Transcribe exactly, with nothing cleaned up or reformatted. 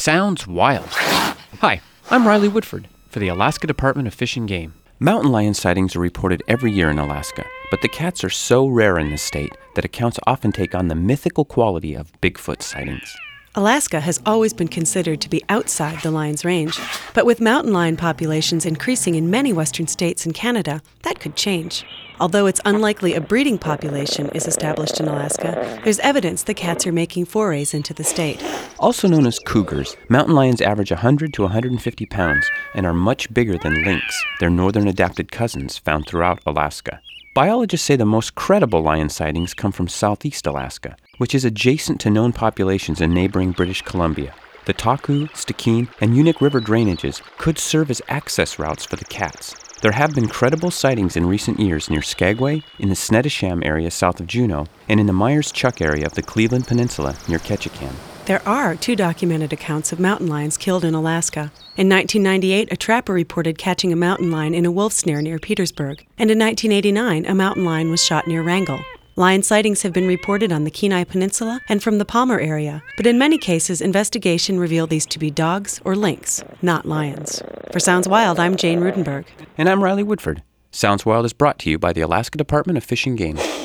Sounds wild. Hi, I'm Riley Woodford for the Alaska Department of Fish and Game. Mountain lion sightings are reported every year in Alaska, but the cats are so rare in this state that accounts often take on the mythical quality of Bigfoot sightings. Alaska has always been considered to be outside the lion's range, but with mountain lion populations increasing in many western states and Canada, that could change. Although it's unlikely a breeding population is established in Alaska, there's evidence the cats are making forays into the state. Also known as cougars, mountain lions average one hundred to one hundred fifty pounds and are much bigger than lynx, their northern adapted cousins found throughout Alaska. Biologists say the most credible lion sightings come from southeast Alaska, which is adjacent to known populations in neighboring British Columbia. The Taku, Stikine, and Unic River drainages could serve as access routes for the cats. There have been credible sightings in recent years near Skagway, in the Snettisham area south of Juneau, and in the Myers-Chuck area of the Cleveland Peninsula near Ketchikan. There are two documented accounts of mountain lions killed in Alaska. In nineteen ninety-eight, a trapper reported catching a mountain lion in a wolf snare near Petersburg, and in nineteen eighty-nine, a mountain lion was shot near Wrangell. Lion sightings have been reported on the Kenai Peninsula and from the Palmer area, but in many cases, investigation revealed these to be dogs or lynx, not lions. For Sounds Wild, I'm Jane Rudenberg. And I'm Riley Woodford. Sounds Wild is brought to you by the Alaska Department of Fish and Game.